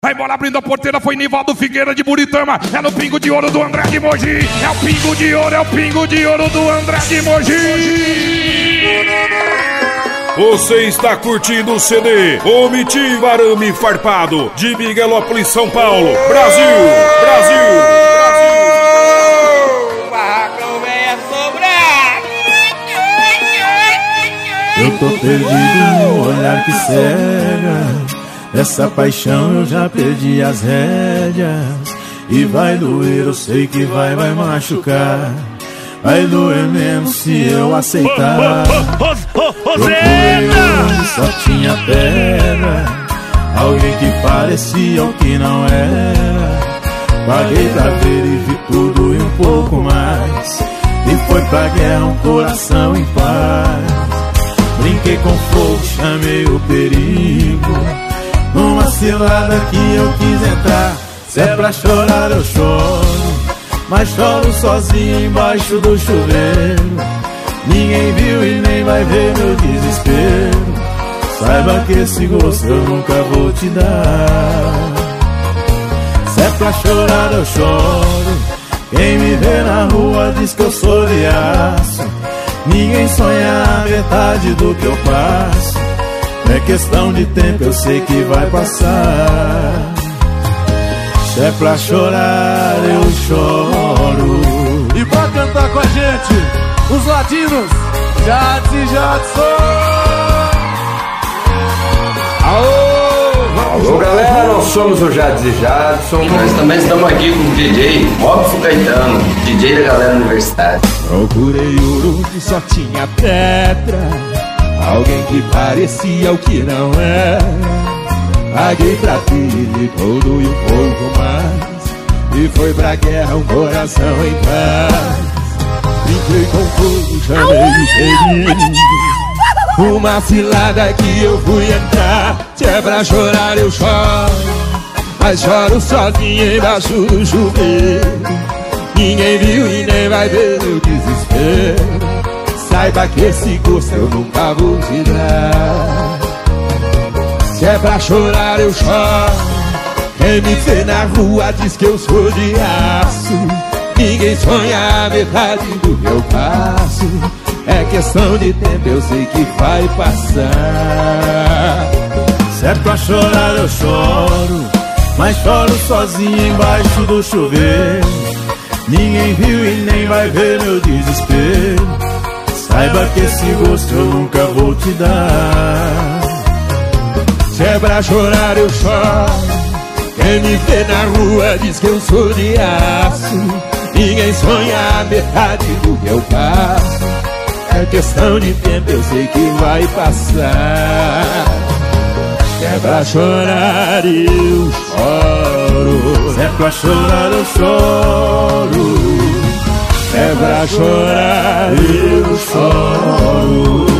Aí bola abrindo a porteira, foi Nivaldo Figueira de Buritama. É no pingo de ouro do André de Mogi. É o pingo de ouro, é o pingo de ouro do André de Mogi. Você está curtindo o CD Comitiva Arame Farpado de Miguelópolis, São Paulo. Brasil, Brasil, Brasil. O barracão vem sobrar. Eu tô perdido no olhar que cega. Essa paixão eu já perdi as rédeas. E vai doer, eu sei que vai machucar. Vai doer mesmo se eu aceitar. Procurei onde só tinha pedra, alguém que parecia o que não era. Paguei pra ver e vi tudo e um pouco mais. E foi pra guerra um coração em paz. Brinquei com fogo, chamei o perigo. Numa cilada que eu quis entrar. Se é pra chorar eu choro, mas choro sozinho embaixo do chuveiro. Ninguém viu e nem vai ver meu desespero. Saiba que esse gosto eu nunca vou te dar. Se é pra chorar eu choro, quem me vê na rua diz que eu sou de aço. Ninguém sonha a metade do que eu passo. É questão de tempo, eu sei que vai passar. Se é pra chorar, eu choro. E pra cantar com a gente, os latinos, Jadson e Jadson. Alô galera, nós somos o Jadson e Jadson. E nós também estamos aqui com o DJ Robson Caetano, DJ da galera universitária. Procurei ouro que só tinha pedra, alguém que parecia o que não era. Paguei pra ter tudo e um pouco mais. E foi pra guerra um coração em paz. Brinquei com fogo, chamei de perigo. Uma cilada que eu fui entrar. Se é pra chorar eu choro, mas choro sozinho embaixo do chuveiro. Ninguém viu e nem vai ver meu desespero. Saiba que esse gosto eu nunca vou te dar. Se é pra chorar eu choro, quem me vê na rua diz que eu sou de aço. Ninguém sonha a metade do que eu passo. É questão de tempo, eu sei que vai passar. Se é pra chorar eu choro, mas choro sozinho embaixo do chuveiro. Ninguém viu e nem vai ver meu desespero. Saiba que esse gosto eu nunca vou te dar. Se é pra chorar eu choro, quem me vê na rua diz que eu sou de aço. Ninguém sonha a metade do que eu passo. É questão de tempo, eu sei que vai passar. Se é pra chorar eu choro, se é pra chorar eu choro. É pra chorar eu choro.